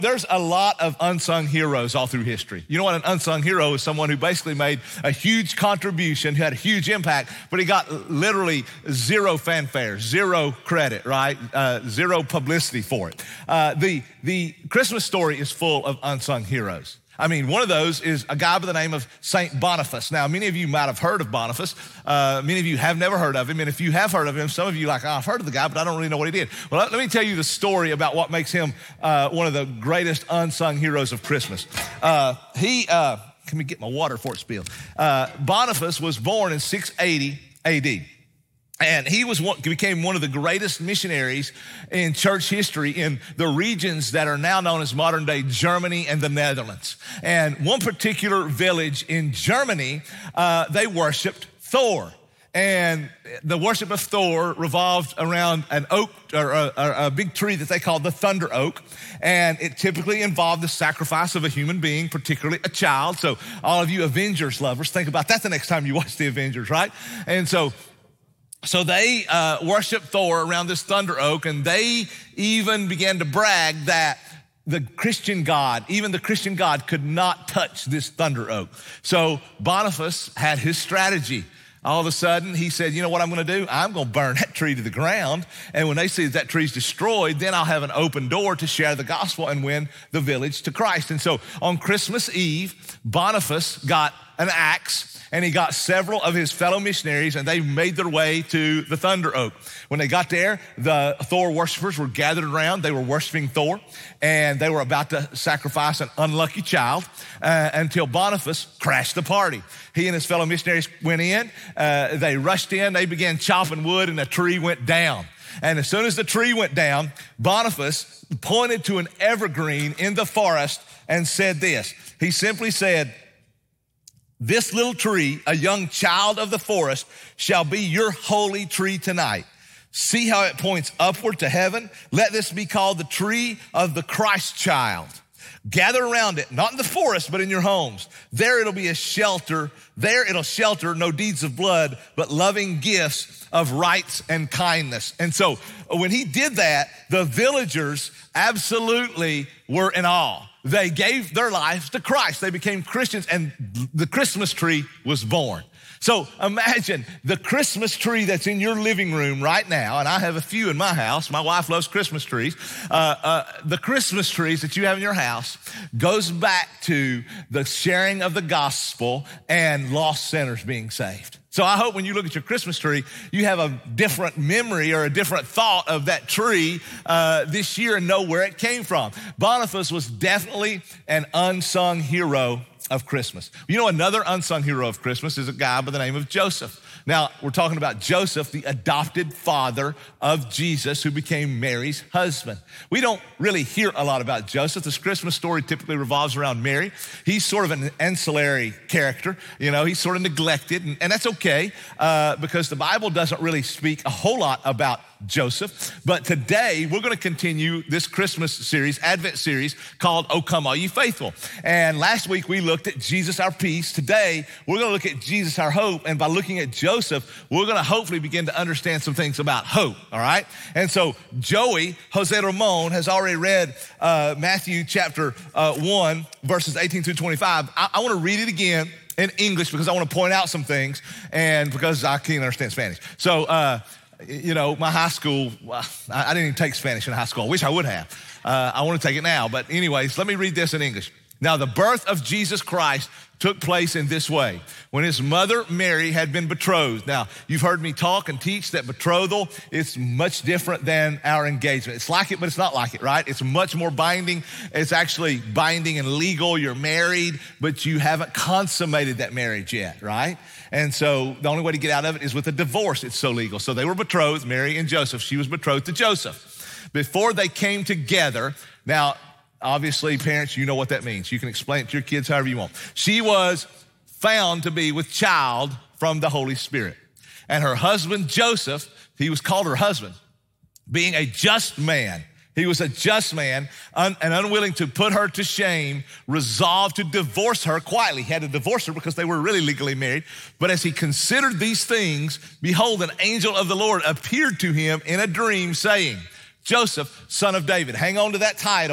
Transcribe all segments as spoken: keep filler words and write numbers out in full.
There's a lot of unsung heroes all through history. You know what an unsung hero is? Someone who basically made a huge contribution, who had a huge impact, but he got literally zero fanfare, zero credit, right? Uh, zero publicity for it. Uh, the, the Christmas story is full of unsung heroes. I mean, one of those is a guy by the name of Saint Boniface. Now, many of you might have heard of Boniface. Uh, many of you have never heard of him. And if you have heard of him, some of you are like, oh, I've heard of the guy, but I don't really know what he did. Well, let, let me tell you the story about what makes him uh, one of the greatest unsung heroes of Christmas. Uh, he, uh, let me get my water before it spills. Uh, Boniface was born in six eighty A D. And he was one, became one of the greatest missionaries in church history in the regions that are now known as modern day Germany and the Netherlands. And one particular village in Germany, uh, they worshiped Thor. And the worship of Thor revolved around an oak, or a, a big tree that they called the thunder oak. And it typically involved the sacrifice of a human being, particularly a child. So all of you Avengers lovers, think about that the next time you watch the Avengers, right? And so So they uh, worshiped Thor around this thunder oak, and they even began to brag that the Christian God, even the Christian God, could not touch this thunder oak. So Boniface had his strategy. All of a sudden, he said, you know what I'm gonna do? I'm gonna burn that tree to the ground, and when they see that tree's destroyed, then I'll have an open door to share the gospel and win the village to Christ. And so on Christmas Eve, Boniface got an axe, and he got several of his fellow missionaries, and they made their way to the thunder oak. When they got there, the Thor worshipers were gathered around. They were worshiping Thor, and they were about to sacrifice an unlucky child uh, until Boniface crashed the party. He and his fellow missionaries went in. Uh, they rushed in. They began chopping wood, and the tree went down. And as soon as the tree went down, Boniface pointed to an evergreen in the forest and said this. He simply said, "This little tree, a young child of the forest, shall be your holy tree tonight. See how it points upward to heaven? Let this be called the tree of the Christ child. Gather around it, not in the forest, but in your homes. There it'll be a shelter. There it'll shelter no deeds of blood, but loving gifts of rights and kindness." And so when he did that, the villagers absolutely were in awe. They gave their lives to Christ. They became Christians, and the Christmas tree was born. So imagine the Christmas tree that's in your living room right now, and I have a few in my house. My wife loves Christmas trees. Uh, uh, the Christmas trees that you have in your house goes back to the sharing of the gospel and lost sinners being saved. So I hope when you look at your Christmas tree, you have a different memory or a different thought of that tree uh, this year and know where it came from. Boniface was definitely an unsung hero of Christmas. You know, another unsung hero of Christmas is a guy by the name of Joseph. Now, we're talking about Joseph, the adopted father of Jesus, who became Mary's husband. We don't really hear a lot about Joseph. This Christmas story typically revolves around Mary. He's sort of an ancillary character. You know, he's sort of neglected, and, and that's okay uh, because the Bible doesn't really speak a whole lot about Joseph. But today, we're going to continue this Christmas series, Advent series, called O Come All Ye Faithful. And last week, we looked at Jesus, our peace. Today, we're going to look at Jesus, our hope. And by looking at Joseph, we're going to hopefully begin to understand some things about hope, all right? And so Joey, Jose Ramon, has already read uh, Matthew chapter uh, one, verses eighteen through twenty-five. I, I want to read it again in English because I want to point out some things and because I can't understand Spanish. So, uh, you know, my high school, well, I, I didn't even take Spanish in high school. I wish I would have. Uh, I want to take it now. But anyways, let me read this in English. Now, the birth of Jesus Christ took place in this way. When his mother, Mary, had been betrothed. Now, you've heard me talk and teach that betrothal is much different than our engagement. It's like it, but it's not like it, right? It's much more binding. It's actually binding and legal. You're married, but you haven't consummated that marriage yet, right? And so the only way to get out of it is with a divorce. It's so legal. So they were betrothed, Mary and Joseph. She was betrothed to Joseph. Before they came together, now, obviously, parents, you know what that means. You can explain it to your kids however you want. She was found to be with child from the Holy Spirit. And her husband, Joseph, he was called her husband, being a just man. He was a just man un- and unwilling to put her to shame, resolved to divorce her quietly. He had to divorce her because they were really legally married. But as he considered these things, behold, an angel of the Lord appeared to him in a dream saying, Joseph, son of David, hang on to that title.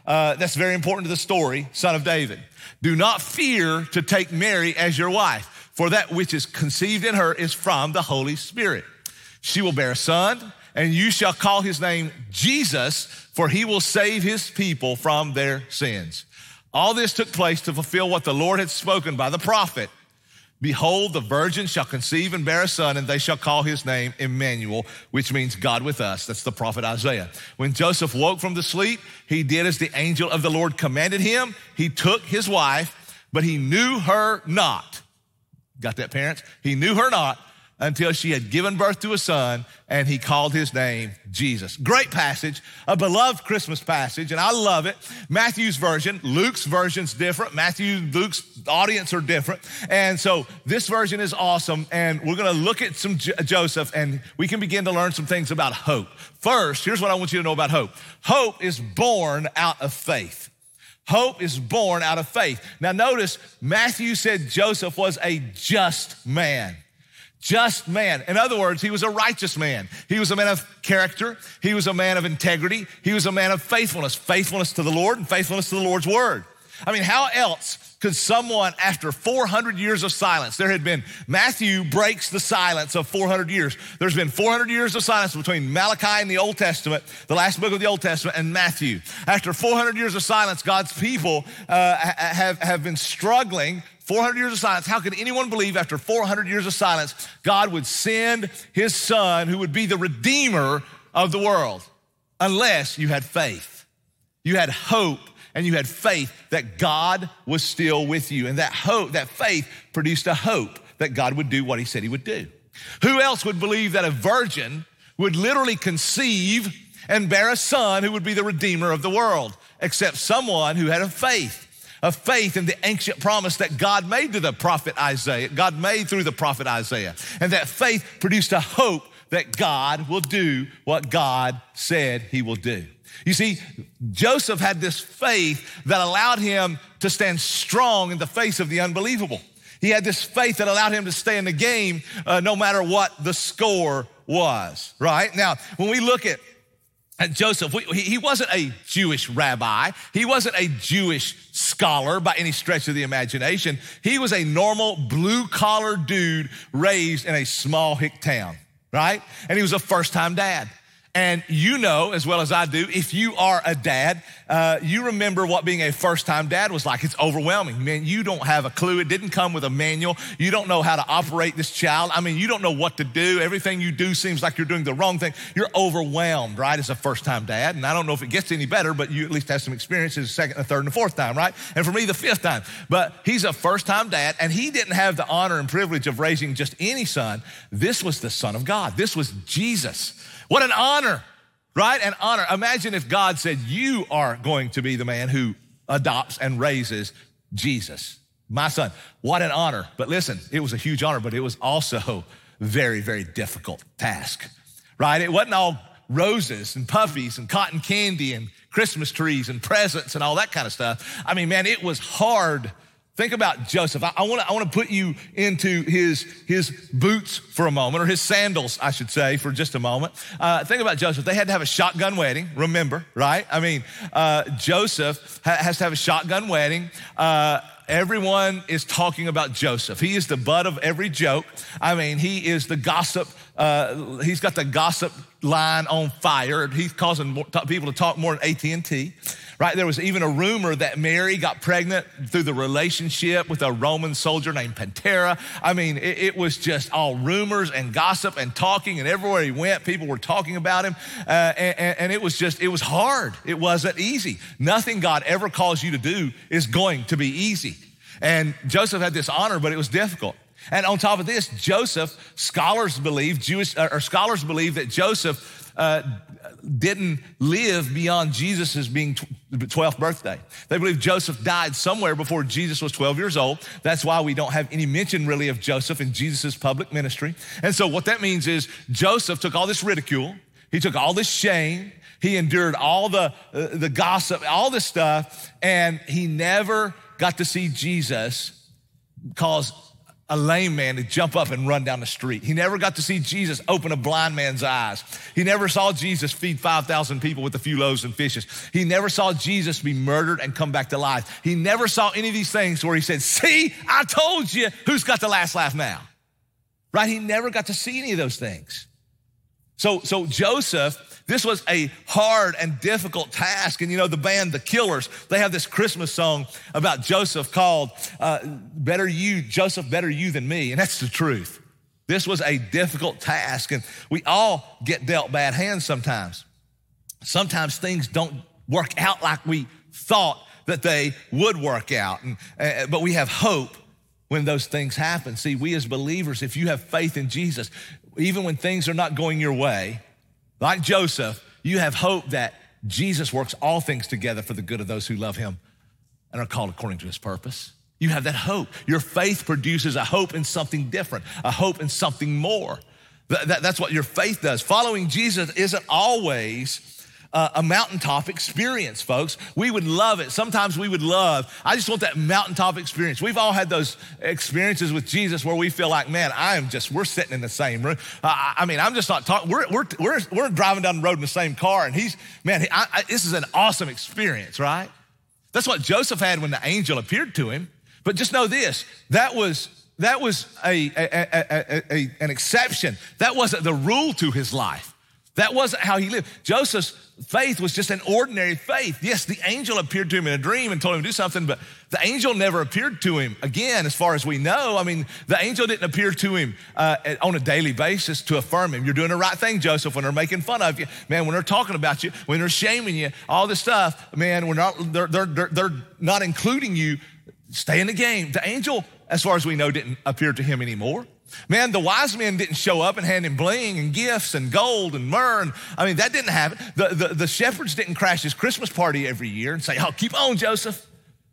uh, that's very important to the story, son of David. Do not fear to take Mary as your wife, for that which is conceived in her is from the Holy Spirit. She will bear a son, and you shall call his name Jesus, for he will save his people from their sins. All this took place to fulfill what the Lord had spoken by the prophet. Behold, the virgin shall conceive and bear a son, and they shall call his name Emmanuel, which means God with us. That's the prophet Isaiah. When Joseph woke from the sleep, he did as the angel of the Lord commanded him. He took his wife, but he knew her not. Got that, parents? He knew her not until she had given birth to a son, and he called his name Jesus. Great passage, a beloved Christmas passage, and I love it. Matthew's version, Luke's version's different. Matthew, Luke's audience are different. And so this version is awesome, and we're gonna look at some J- Joseph, and we can begin to learn some things about hope. First, here's what I want you to know about hope. Hope is born out of faith. Hope is born out of faith. Now notice, Matthew said Joseph was a just man. Just man. In other words, he was a righteous man. He was a man of character. He was a man of integrity. He was a man of faithfulness, faithfulness to the Lord and faithfulness to the Lord's word. I mean, how else could someone, after four hundred years of silence, there had been, Matthew breaks the silence of four hundred years. There's been four hundred years of silence between Malachi and the Old Testament, the last book of the Old Testament, and Matthew. After four hundred years of silence, God's people uh, have, have been struggling. four hundred years of silence. How could anyone believe after four hundred years of silence, God would send his son who would be the redeemer of the world? Unless you had faith. You had hope and you had faith that God was still with you. And that hope, that faith produced a hope that God would do what he said he would do. Who else would believe that a virgin would literally conceive and bear a son who would be the redeemer of the world, except someone who had a faith? A faith in the ancient promise that God made to the prophet Isaiah, God made through the prophet Isaiah. And that faith produced a hope that God will do what God said he will do. You see, Joseph had this faith that allowed him to stand strong in the face of the unbelievable. He had this faith that allowed him to stay in the game uh, no matter what the score was, right? Now, when we look at And Joseph, he wasn't a Jewish rabbi. He wasn't a Jewish scholar by any stretch of the imagination. He was a normal blue-collar dude raised in a small hick town, right? And he was a first-time dad. And you know, as well as I do, if you are a dad, uh, you remember what being a first-time dad was like. It's overwhelming. Man, you don't have a clue. It didn't come with a manual. You don't know how to operate this child. I mean, you don't know what to do. Everything you do seems like you're doing the wrong thing. You're overwhelmed, right, as a first-time dad. And I don't know if it gets any better, but you at least have some experiences the second, the third, and the fourth time, right? And for me, the fifth time. But he's a first-time dad, and he didn't have the honor and privilege of raising just any son. This was the Son of God. This was Jesus. What an honor, right? An honor. Imagine if God said, you are going to be the man who adopts and raises Jesus, my son. What an honor. But listen, it was a huge honor, but it was also a very, very difficult task, right? It wasn't all roses and puppies and cotton candy and Christmas trees and presents and all that kind of stuff. I mean, man, it was hard. Think about Joseph. I, I want to I want to put you into his, his boots for a moment, or his sandals, I should say, for just a moment. Uh, think about Joseph. They had to have a shotgun wedding, remember, right? I mean, uh, Joseph ha- has to have a shotgun wedding. Uh, everyone is talking about Joseph. He is the butt of every joke. I mean, he is the gossip. Uh, he's got the gossip line on fire. He's causing more, t- people to talk more than A T and T. Right, there was even a rumor that Mary got pregnant through the relationship with a Roman soldier named Pantera. I mean, it, it was just all rumors and gossip and talking, and everywhere he went, people were talking about him. Uh, and, and it was just, it was hard. It wasn't easy. Nothing God ever calls you to do is going to be easy. And Joseph had this honor, but it was difficult. And on top of this, Joseph, scholars believe, Jewish, or scholars believe that Joseph uh, didn't live beyond Jesus' being twelfth birthday. They believe Joseph died somewhere before Jesus was twelve years old. That's why we don't have any mention really of Joseph in Jesus' public ministry. And so what that means is Joseph took all this ridicule. He took all this shame. He endured all the, uh, the gossip, all this stuff, and he never got to see Jesus cause a lame man to jump up and run down the street. He never got to see Jesus open a blind man's eyes. He never saw Jesus feed five thousand people with a few loaves and fishes. He never saw Jesus be murdered and come back to life. He never saw any of these things where he said, see, I told you, who's got the last laugh now? Right? He never got to see any of those things. So, so Joseph, this was a hard and difficult task. And you know, the band, The Killers, they have this Christmas song about Joseph called uh, Better You, Joseph, Better You Than Me. And that's the truth. This was a difficult task. And we all get dealt bad hands sometimes. Sometimes things don't work out like we thought that they would work out. And, uh, but we have hope when those things happen. See, we as believers, if you have faith in Jesus, even when things are not going your way, like Joseph, you have hope that Jesus works all things together for the good of those who love him and are called according to his purpose. You have that hope. Your faith produces a hope in something different, a hope in something more. That, that, that's what your faith does. Following Jesus isn't always Uh, a mountaintop experience, folks. We would love it. Sometimes we would love, I just want that mountaintop experience. We've all had those experiences with Jesus where we feel like, man, I am just, we're sitting in the same room. Uh, I mean, I'm just not talking, we're, we're, we're, we're driving down the road in the same car and he's, man, I, I, this is an awesome experience, right? That's what Joseph had when the angel appeared to him. But just know this, that was, that was a, a, a, a, a an exception. That wasn't the rule to his life. That wasn't how he lived. Joseph's faith was just an ordinary faith. Yes, the angel appeared to him in a dream and told him to do something, but the angel never appeared to him again, as far as we know. I mean, the angel didn't appear to him uh, on a daily basis to affirm him. You're doing the right thing, Joseph, when they're making fun of you. Man, when they're talking about you, when they're shaming you, all this stuff, man, we're not, they're, they're, they're, they're not including you. Stay in the game. The angel, as far as we know, didn't appear to him anymore. Man, the wise men didn't show up and hand him bling and gifts and gold and myrrh. And, I mean, that didn't happen. The, the, the shepherds didn't crash his Christmas party every year and say, oh, keep on, Joseph.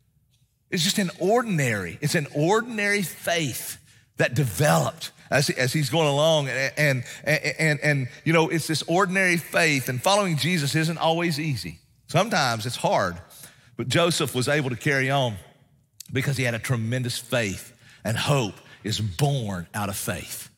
It's just an ordinary, it's an ordinary faith that developed as, as he's going along. And, and, and, and, you know, it's this ordinary faith, and following Jesus isn't always easy. Sometimes it's hard, but Joseph was able to carry on because he had a tremendous faith, and hope is born out of faith.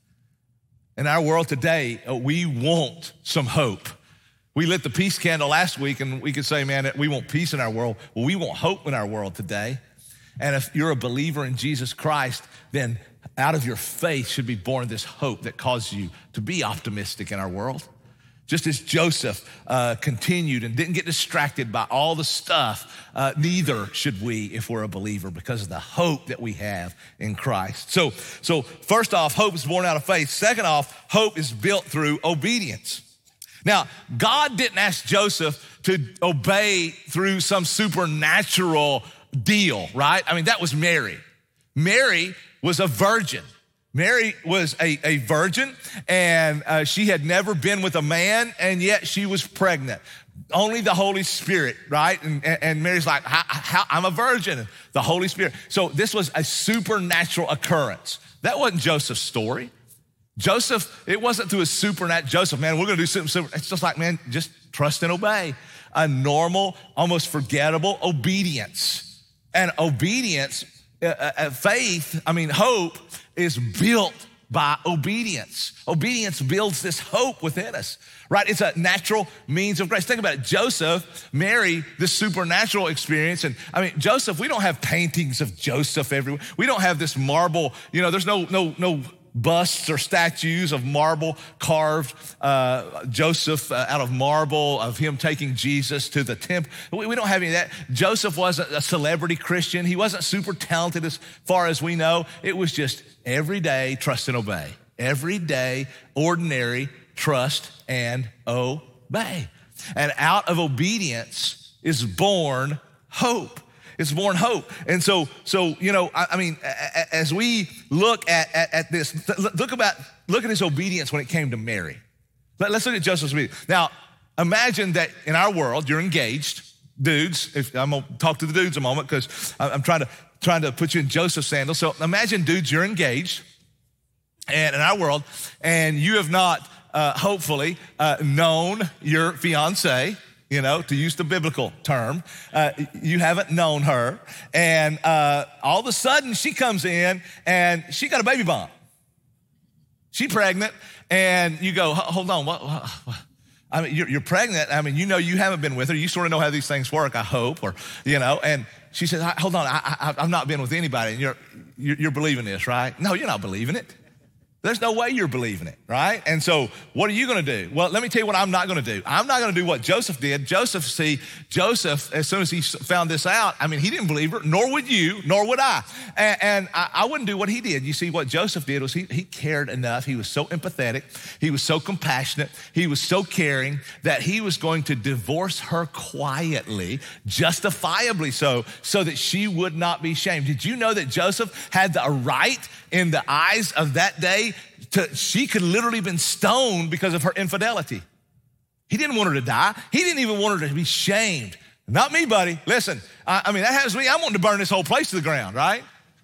In our world today, we want some hope. We lit the peace candle last week and we could say, man, we want peace in our world. Well, we want hope in our world today. And if you're a believer in Jesus Christ, then out of your faith should be born this hope that causes you to be optimistic in our world. Just as Joseph uh, continued and didn't get distracted by all the stuff, uh, neither should we if we're a believer, because of the hope that we have in Christ. So, so first off, hope is born out of faith. Second off, hope is built through obedience. Now, God didn't ask Joseph to obey through some supernatural deal, right? I mean, that was Mary. Mary was a virgin. Mary was a, a virgin, and uh, she had never been with a man, and yet she was pregnant. Only the Holy Spirit, right? And, and Mary's like, how, how, I'm a virgin, the Holy Spirit. So this was a supernatural occurrence. That wasn't Joseph's story. Joseph, it wasn't through a supernatural, Joseph, man, we're gonna do something super. It's just like, man, just trust and obey. A normal, almost forgettable obedience. And obedience, uh, uh, faith, I mean, hope, is built by obedience. Obedience builds this hope within us, right? It's a natural means of grace. Think about it. Joseph, Mary, this supernatural experience. And I mean, Joseph, we don't have paintings of Joseph everywhere. We don't have this marble, you know, there's no, no, no busts or statues of marble carved uh, Joseph uh, out of marble, of him taking Jesus to the temple. We, we don't have any of that. Joseph wasn't a celebrity Christian. He wasn't super talented as far as we know. It was just everyday trust and obey. Everyday, ordinary trust and obey. And out of obedience is born hope. It's born hope. And so, so you know, I, I mean, as we look at, at, at this, look about, look at his obedience when it came to Mary. Let, let's look at Joseph's obedience. Now, imagine that in our world, you're engaged, dudes. If, I'm gonna talk to the dudes a moment because I'm trying to trying to put you in Joseph's sandals. So imagine, dudes, you're engaged, and in our world, and you have not, uh, hopefully, uh, known your fiance. you know, to use the biblical term. Uh, you haven't known her. And uh, all of a sudden she comes in and she got a baby bump. She's pregnant and you go, hold on, what, what, what? I mean, you're, you're pregnant. I mean, you know, you haven't been with her. You sort of know how these things work, I hope, or, you know, and she says, hold on, I, I, I've not been with anybody. And you're, you're, you're believing this, right? No, you're not believing it. There's no way you're believing it, right? And so what are you gonna do? Well, let me tell you what I'm not gonna do. I'm not gonna do what Joseph did. Joseph, see, Joseph, as soon as he found this out, I mean, he didn't believe her, nor would you, nor would I. And, and I, I wouldn't do what he did. You see, what Joseph did was he, he cared enough. He was so empathetic. He was so compassionate. He was so caring that he was going to divorce her quietly, justifiably so, so that she would not be shamed. Did you know that Joseph had the right in the eyes of that day to, she could literally have been stoned because of her infidelity. He didn't want her to die. He didn't even want her to be shamed. Not me, buddy. Listen, I, I mean, that happens to me. I'm wanting to burn this whole place to the ground, right?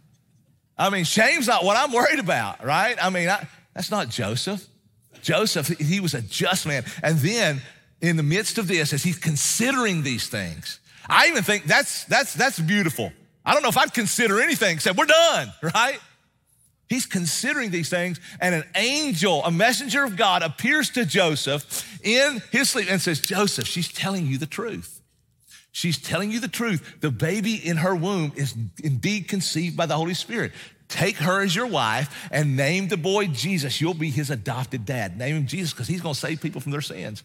I mean, shame's not what I'm worried about, right? I mean, I, that's not Joseph. Joseph, he was a just man. And then in the midst of this, as he's considering these things, I even think that's, that's, that's beautiful. I don't know if I'd consider anything except we're done, right? He's considering these things, and an angel, a messenger of God, appears to Joseph in his sleep and says, Joseph, she's telling you the truth. She's telling you the truth. The baby in her womb is indeed conceived by the Holy Spirit. Take her as your wife and name the boy Jesus. You'll be his adopted dad. Name him Jesus because he's going to save people from their sins.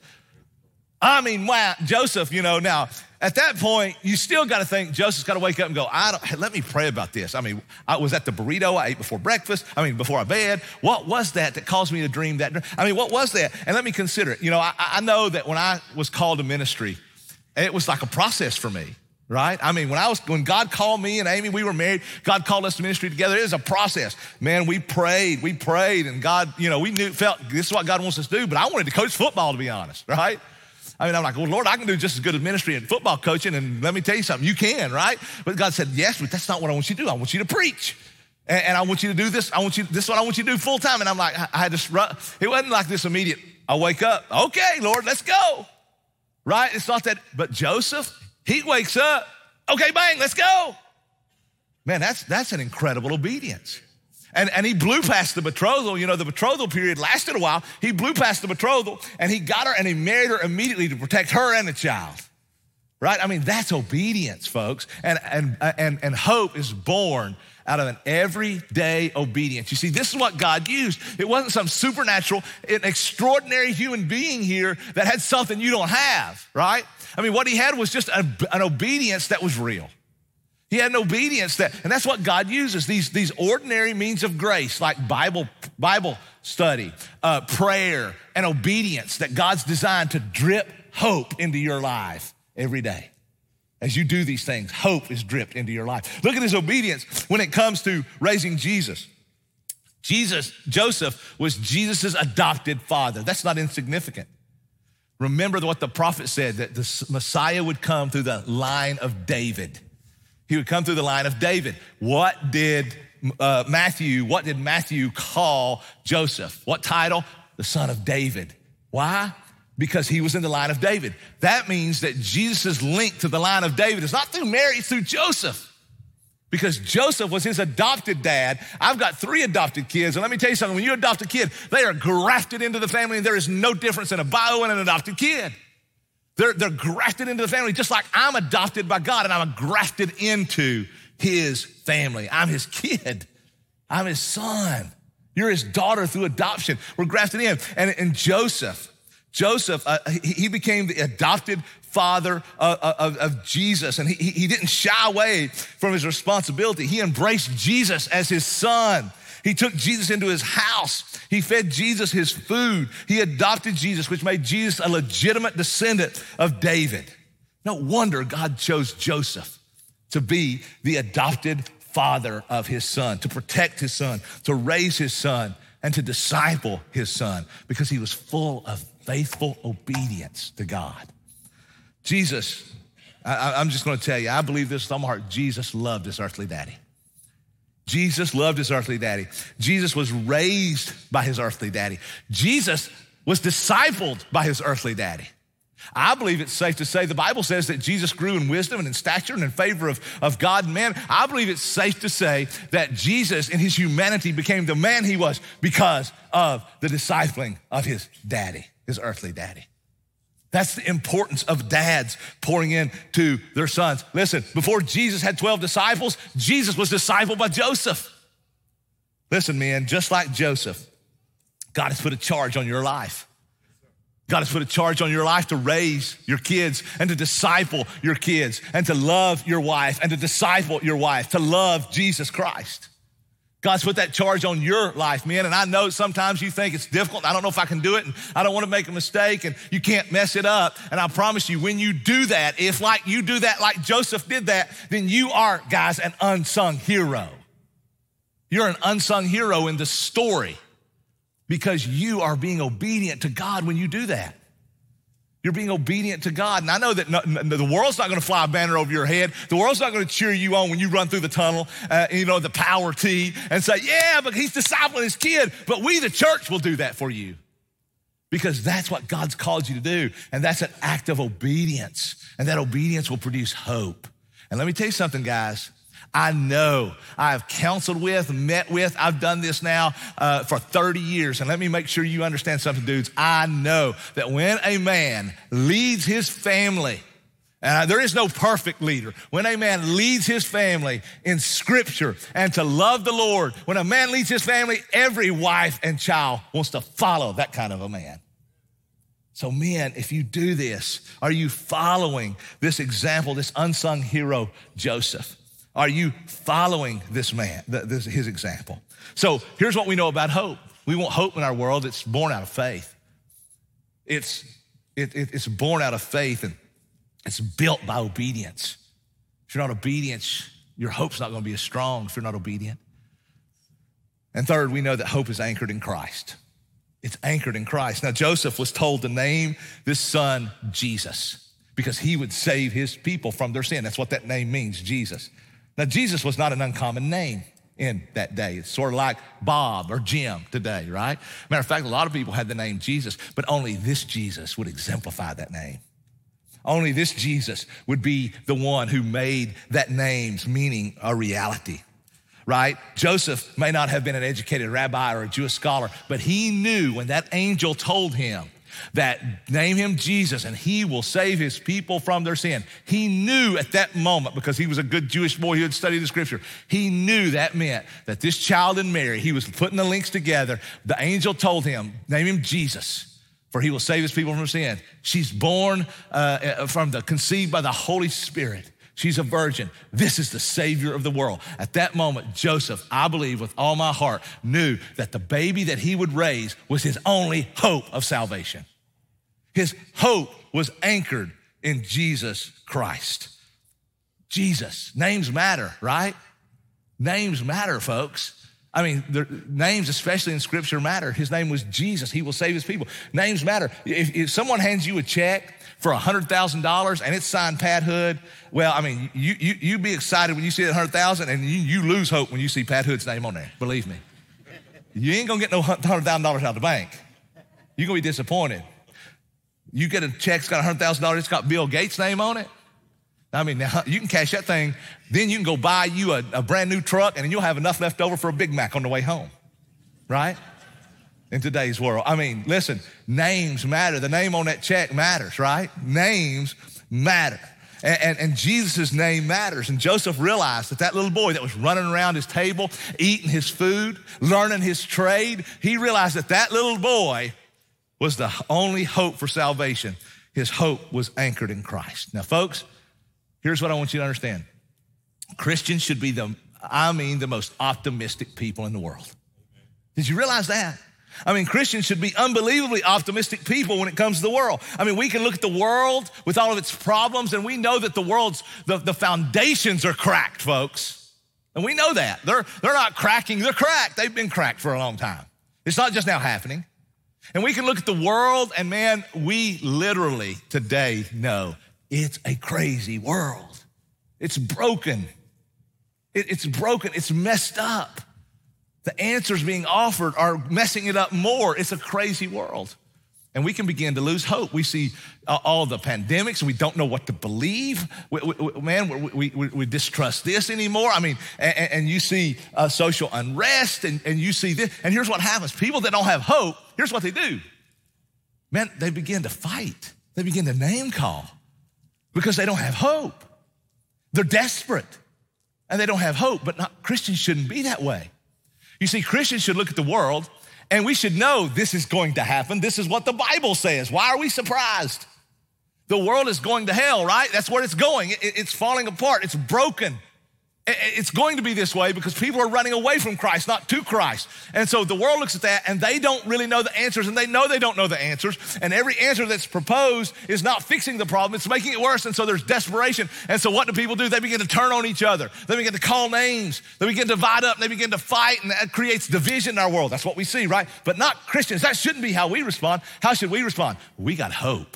I mean, wow, Joseph, you know, now at that point, you still got to think Joseph's got to wake up and go, I don't, let me pray about this. I mean, I was at the burrito I ate before breakfast. I mean, before I bed. What was that that caused me to dream that dream? I mean, what was that? And let me consider it. You know, I, I know that when I was called to ministry, it was like a process for me, right? I mean, when I was, when God called me and Amy, we were married, God called us to ministry together. It was a process. Man, we prayed, we prayed, and God, you know, we knew, felt this is what God wants us to do, but I wanted to coach football, to be honest, right? I mean, I'm like, well, Lord, I can do just as good as ministry and football coaching, and let me tell you something, you can, right? But God said, yes, but that's not what I want you to do. I want you to preach, and, and I want you to do this. I want you, this is what I want you to do full time. And I'm like, I, I had to run. It wasn't like this immediate, I wake up, okay, Lord, let's go, right? It's not that, but Joseph, he wakes up, okay, bang, let's go. Man, that's, that's an incredible obedience. And, and he blew past the betrothal. You know, the betrothal period lasted a while. He blew past the betrothal and he got her and he married her immediately to protect her and the child, right? I mean, that's obedience, folks. And, and, and, and hope is born out of an everyday obedience. You see, this is what God used. It wasn't some supernatural, an extraordinary human being here that had something you don't have, right? I mean, what he had was just a, an obedience that was real. He had an obedience that, and that's what God uses, these, these ordinary means of grace, like Bible, Bible study, uh, prayer, and obedience that God's designed to drip hope into your life every day. As you do these things, hope is dripped into your life. Look at his obedience when it comes to raising Jesus. Jesus, Joseph was Jesus's adopted father. That's not insignificant. Remember what the prophet said, that the Messiah would come through the line of David. He would come through the line of David. What did uh, Matthew, what did Matthew call Joseph? What title? The son of David. Why? Because he was in the line of David. That means that Jesus' link to the line of David is not through Mary, it's through Joseph. Because Joseph was his adopted dad. I've got three adopted kids, and let me tell you something, when you adopt a kid, they are grafted into the family, and there is no difference in a bio and an adopted kid. They're, they're grafted into the family, just like I'm adopted by God and I'm grafted into his family. I'm his kid. I'm his son. You're his daughter through adoption. We're grafted in. And, and Joseph, Joseph, uh, he, he became the adopted father of, of, of Jesus. And he, he didn't shy away from his responsibility. He embraced Jesus as his son. He took Jesus into his house. He fed Jesus his food. He adopted Jesus, which made Jesus a legitimate descendant of David. No wonder God chose Joseph to be the adopted father of his son, to protect his son, to raise his son, and to disciple his son, because he was full of faithful obedience to God. Jesus, I, I'm just gonna tell you, I believe this with my heart, Jesus loved his earthly daddy. Jesus loved his earthly daddy. Jesus was raised by his earthly daddy. Jesus was discipled by his earthly daddy. I believe it's safe to say, the Bible says that Jesus grew in wisdom and in stature and in favor of, of God and man. I believe it's safe to say that Jesus in his humanity became the man he was because of the discipling of his daddy, his earthly daddy. That's the importance of dads pouring into their sons. Listen, before Jesus had twelve disciples, Jesus was discipled by Joseph. Listen, man, just like Joseph, God has put a charge on your life. God has put a charge on your life to raise your kids and to disciple your kids and to love your wife and to disciple your wife, to love Jesus Christ. God's put that charge on your life, man. And I know sometimes you think it's difficult. I don't know if I can do it. And I don't want to make a mistake and you can't mess it up. And I promise you, when you do that, if like you do that like Joseph did that, then you are, guys, an unsung hero. You're an unsung hero in the story because you are being obedient to God when you do that. You're being obedient to God. And I know that no, no, the world's not gonna fly a banner over your head. The world's not gonna cheer you on when you run through the tunnel, uh, you know, the power T and say, yeah, but he's discipling his kid. But we, the church, will do that for you because that's what God's called you to do. And that's an act of obedience. And that obedience will produce hope. And let me tell you something, guys. I know I have counseled with, met with, I've done this now uh, for thirty years. And let me make sure you understand something, dudes. I know that when a man leads his family, and there is no perfect leader, when a man leads his family in scripture and to love the Lord, when a man leads his family, every wife and child wants to follow that kind of a man. So men, if you do this, are you following this example, this unsung hero, Joseph? Are you following this man, this, his example? So here's what we know about hope. We want hope in our world. It's born out of faith. It's, it, it, it's born out of faith and it's built by obedience. If you're not obedient, your hope's not gonna be as strong if you're not obedient. And third, we know that hope is anchored in Christ. It's anchored in Christ. Now, Joseph was told to name this son Jesus because he would save his people from their sin. That's what that name means, Jesus. Now, Jesus was not an uncommon name in that day. It's sort of like Bob or Jim today, right? Matter of fact, a lot of people had the name Jesus, but only this Jesus would exemplify that name. Only this Jesus would be the one who made that name's meaning a reality, right? Joseph may not have been an educated rabbi or a Jewish scholar, but he knew when that angel told him that name him Jesus and he will save his people from their sin. He knew at that moment, because he was a good Jewish boy who had studied the scripture, he knew that meant that this child in Mary, he was putting the links together. The angel told him, name him Jesus, for he will save his people from their sin. She's born uh, from the, conceived by the Holy Spirit. She's a virgin. This is the Savior of the world. At that moment, Joseph, I believe with all my heart, knew that the baby that he would raise was his only hope of salvation. His hope was anchored in Jesus Christ. Jesus, names matter, right? Names matter, folks. I mean, the names, especially in scripture, matter. His name was Jesus. He will save his people. Names matter. If, if someone hands you a check for one hundred thousand dollars and it's signed Pat Hood, well, I mean, you you you be excited when you see that one hundred thousand dollars and you, you lose hope when you see Pat Hood's name on there, believe me. You ain't gonna get no one hundred thousand dollars out of the bank. You're gonna be disappointed. You get a check, it's got one hundred thousand dollars, it's got Bill Gates' name on it. I mean, now you can cash that thing, then you can go buy you a, a brand new truck and you'll have enough left over for a Big Mac on the way home, right? In today's world. I mean, listen, names matter. The name on that check matters, right? Names matter. And, and, and Jesus' name matters. And Joseph realized that that little boy that was running around his table, eating his food, learning his trade, he realized that that little boy was the only hope for salvation. His hope was anchored in Christ. Now, folks, here's what I want you to understand. Christians should be the, I mean, the most optimistic people in the world. Did you realize that? I mean, Christians should be unbelievably optimistic people when it comes to the world. I mean, we can look at the world with all of its problems and we know that the world's, the, the foundations are cracked, folks. And we know that. They're, they're not cracking, they're cracked. They've been cracked for a long time. It's not just now happening. And we can look at the world and man, we literally today know it's a crazy world. It's broken. It, it's broken, it's messed up. The answers being offered are messing it up more. It's a crazy world. And we can begin to lose hope. We see uh, all the pandemics, and we don't know what to believe. We, we, man, we, we, we distrust this anymore. I mean, and, and you see uh, social unrest, and, and you see this. And here's what happens. People that don't have hope, here's what they do. Man, they begin to fight. They begin to name call because they don't have hope. They're desperate, and they don't have hope. But not, Christians shouldn't be that way. You see, Christians should look at the world, and we should know this is going to happen. This is what the Bible says. Why are we surprised? The world is going to hell, right? That's where it's going. It's falling apart. It's broken. It's going to be this way because people are running away from Christ, not to Christ. And so the world looks at that, and they don't really know the answers, and they know they don't know the answers. And every answer that's proposed is not fixing the problem. It's making it worse, and so there's desperation. And so what do people do? They begin to turn on each other. They begin to call names. They begin to divide up, and they begin to fight, and that creates division in our world. That's what we see, right? But not Christians. That shouldn't be how we respond. How should we respond? We got hope.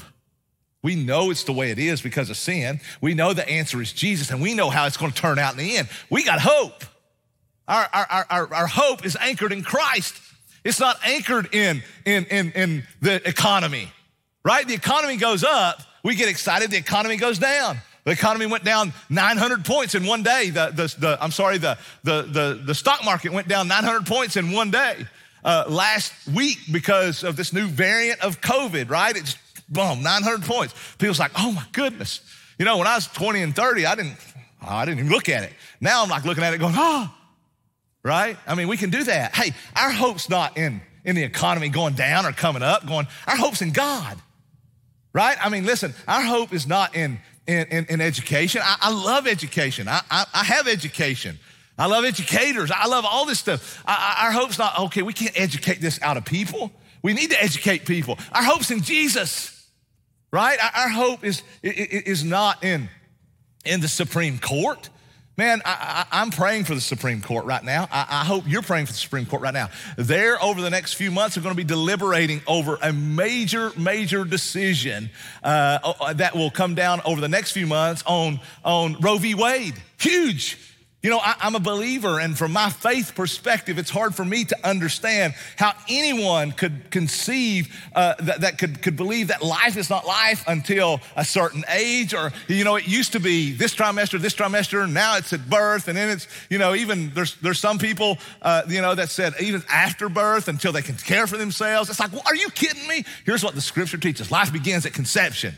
We know it's the way it is because of sin. We know the answer is Jesus, and we know how it's going to turn out in the end. We got hope. Our, our, our, our hope is anchored in Christ. It's not anchored in, in, in, in the economy, right? The economy goes up, we get excited. The economy goes down. The economy went down nine hundred points in one day. The, the, the, I'm sorry, the, the, the, the stock market went down nine hundred points in one day uh, last week because of this new variant of COVID, right? It's boom, nine hundred points. People's like, oh my goodness. You know, when I was twenty and thirty, I didn't, oh, I didn't even look at it. Now I'm like looking at it going, oh, right? I mean, we can do that. Hey, our hope's not in, in the economy going down or coming up, going, our hope's in God, right? I mean, listen, our hope is not in, in, in, in education. I, I love education. I, I, I have education. I love educators. I love all this stuff. I, I, our hope's not, okay, we can't educate this out of people. We need to educate people. Our hope's in Jesus. Right? Our hope is, is not in, in the Supreme Court. Man, I, I, I'm praying for the Supreme Court right now. I, I hope you're praying for the Supreme Court right now. They're, over the next few months, are going to be deliberating over a major, major decision uh, that will come down over the next few months on, on Roe v. Wade. Huge. You know, I, I'm a believer, and from my faith perspective, it's hard for me to understand how anyone could conceive, uh, that, that could, could believe that life is not life until a certain age, or, you know, it used to be this trimester, this trimester, and now it's at birth, and then it's, you know, even there's there's some people, uh, you know, that said even after birth until they can care for themselves. It's like, well, are you kidding me? Here's what the scripture teaches. Life begins at conception.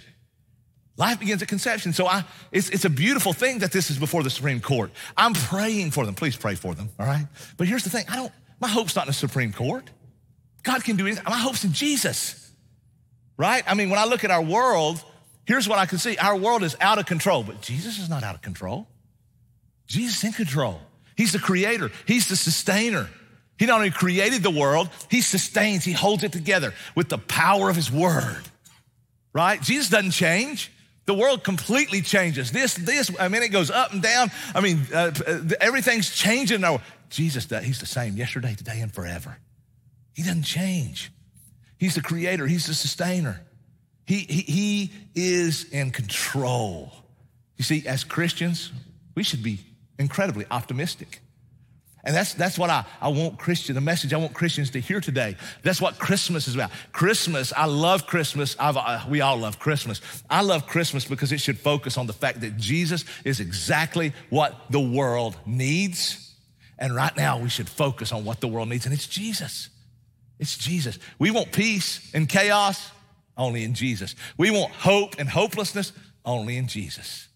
Life begins at conception. So I, it's, it's a beautiful thing that this is before the Supreme Court. I'm praying for them. Please pray for them, all right? But here's the thing. I don't, my hope's not in the Supreme Court. God can do anything. My hope's in Jesus, right? I mean, when I look at our world, here's what I can see. Our world is out of control, but Jesus is not out of control. Jesus is in control. He's the creator. He's the sustainer. He not only created the world, he sustains, he holds it together with the power of his word, right? Jesus doesn't change. The world completely changes. This, this, I mean, it goes up and down. I mean, uh, everything's changing. Now, Jesus, he's the same yesterday, today, and forever. He doesn't change. He's the creator. He's the sustainer. He, he, he is in control. You see, as Christians, we should be incredibly optimistic. And that's, that's what I, I want Christian, the message I want Christians to hear today. That's what Christmas is about. Christmas, I love Christmas. I've, uh, we all love Christmas. I love Christmas because it should focus on the fact that Jesus is exactly what the world needs. And right now we should focus on what the world needs, and it's Jesus. It's Jesus. We want peace and chaos, only in Jesus. We want hope and hopelessness, only in Jesus.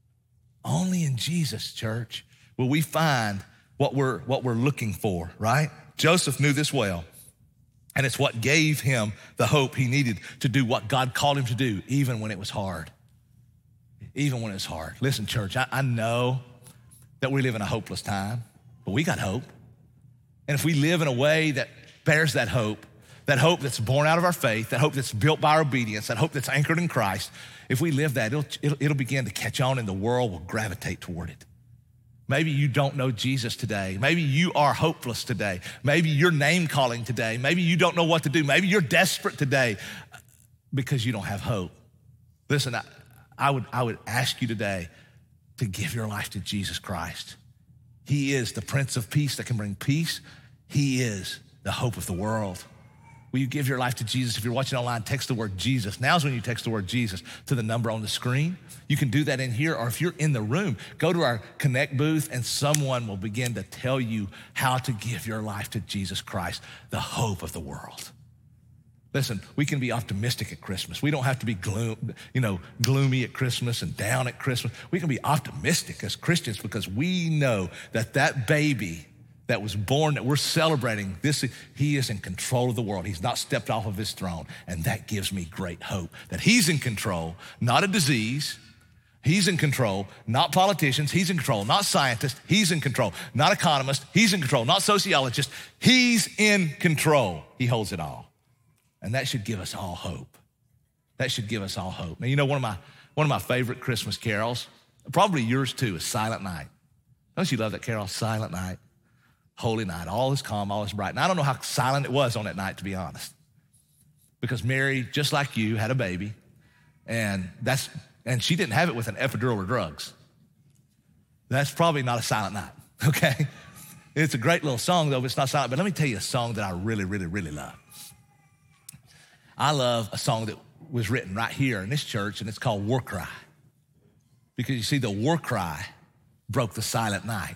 Only in Jesus, church, will we find what we're, what we're looking for, right? Joseph knew this well, and it's what gave him the hope he needed to do what God called him to do, even when it was hard. Even when it's hard. Listen, church, I, I know that we live in a hopeless time, but we got hope. And if we live in a way that bears that hope, that hope that's born out of our faith, that hope that's built by our obedience, that hope that's anchored in Christ, if we live that, it'll, it'll, it'll begin to catch on, and the world will gravitate toward it. Maybe you don't know Jesus today. Maybe you are hopeless today. Maybe you're name calling today. Maybe you don't know what to do. Maybe you're desperate today because you don't have hope. Listen, I, I would, I would ask you today to give your life to Jesus Christ. He is the Prince of Peace that can bring peace. He is the hope of the world. Will you give your life to Jesus? If you're watching online, text the word Jesus. Now's when you text the word Jesus to the number on the screen. You can do that in here, or if you're in the room, go to our Connect booth and someone will begin to tell you how to give your life to Jesus Christ, the hope of the world. Listen, we can be optimistic at Christmas. We don't have to be gloom, you know, gloomy at Christmas and down at Christmas. We can be optimistic as Christians because we know that that baby that was born, that we're celebrating, this, he is in control of the world. He's not stepped off of his throne. And that gives me great hope that he's in control, not a disease. He's in control, not politicians. He's in control, not scientists. He's in control, not economists. He's in control, not sociologists. He's in control. He holds it all. And that should give us all hope. That should give us all hope. Now, you know, one of my, one of my favorite Christmas carols, probably yours too, is Silent Night. Don't you love that carol, Silent Night? Holy night, all is calm, all is bright. And I don't know how silent it was on that night, to be honest. Because Mary, just like you, had a baby, and that's and she didn't have it with an epidural or drugs. That's probably not a silent night, okay? It's a great little song, though, but it's not silent. But let me tell you a song that I really, really, really love. I love a song that was written right here in this church, and it's called War Cry. Because you see, the war cry broke the silent night.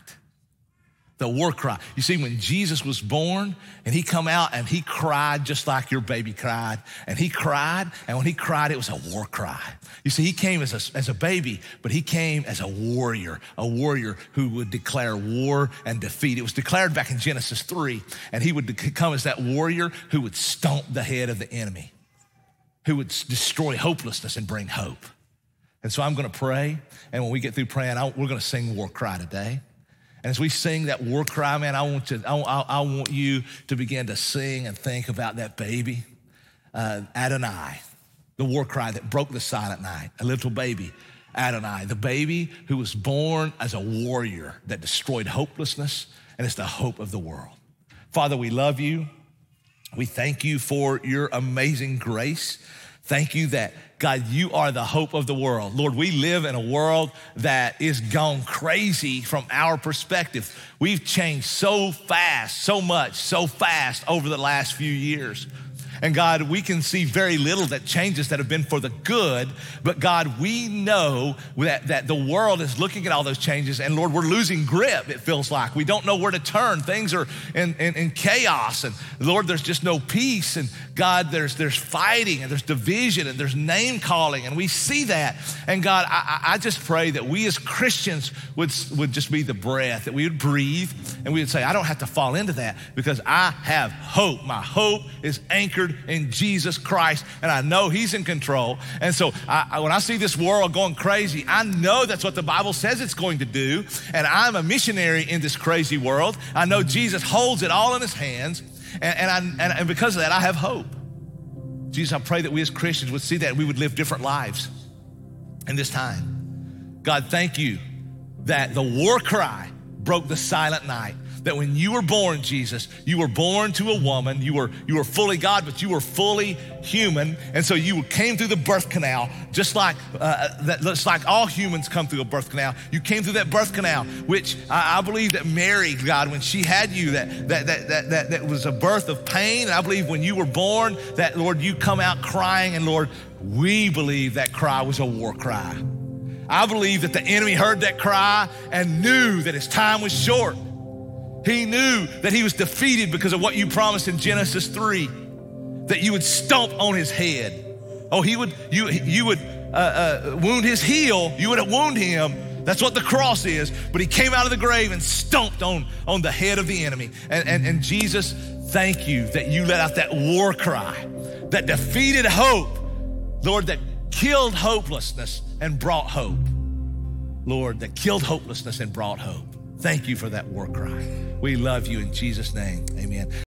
The war cry. You see, when Jesus was born and he come out and he cried just like your baby cried, and he cried, and when he cried, it was a war cry. You see, he came as a, as a baby, but he came as a warrior, a warrior who would declare war and defeat. It was declared back in Genesis three, and he would come as that warrior who would stomp the head of the enemy, who would destroy hopelessness and bring hope. And so I'm gonna pray, and when we get through praying, I, we're gonna sing War Cry today. And as we sing that war cry, man, I want to, I, I want you to begin to sing and think about that baby, uh, Adonai, the war cry that broke the silent night, a little baby, Adonai, the baby who was born as a warrior that destroyed hopelessness, and it's the hope of the world. Father, we love you. We thank you for your amazing grace. Thank you that, God, you are the hope of the world. Lord, we live in a world that is gone crazy from our perspective. We've changed so fast, so much, so fast over the last few years. And God, we can see very little that changes that have been for the good, but God, we know that, that the world is looking at all those changes, and Lord, we're losing grip, it feels like. We don't know where to turn. Things are in, in, in chaos, and Lord, there's just no peace, and God, there's, there's fighting, and there's division, and there's name calling, and we see that. And God, I, I just pray that we as Christians would, would just be the breath, that we would breathe, and we would say, I don't have to fall into that because I have hope. My hope is anchored in Jesus Christ, and I know he's in control. And so I, when I see this world going crazy, I know that's what the Bible says it's going to do, and I'm a missionary in this crazy world. I know Jesus holds it all in his hands, and, and, I, and, and because of that, I have hope. Jesus, I pray that we as Christians would see that and we would live different lives in this time. God, thank you that the war cry broke the silent night. That when you were born, Jesus, you were born to a woman. You were, you were fully God, but you were fully human. And so you came through the birth canal, just like uh, that. Just like all humans come through a birth canal. You came through that birth canal, which I, I believe that Mary, God, when she had you, that that, that that that that was a birth of pain. And I believe when you were born, that Lord, you come out crying, and Lord, we believe that cry was a war cry. I believe that the enemy heard that cry and knew that his time was short. He knew that he was defeated because of what you promised in Genesis three, that you would stomp on his head. Oh, he would, you, you would uh, uh, wound his heel. You would wound him. That's what the cross is. But he came out of the grave and stomped on, on the head of the enemy. And, and, and Jesus, thank you that you let out that war cry, that defeated hope, Lord, that killed hopelessness and brought hope. Lord, that killed hopelessness and brought hope. Thank you for that war cry. We love you in Jesus' name. Amen.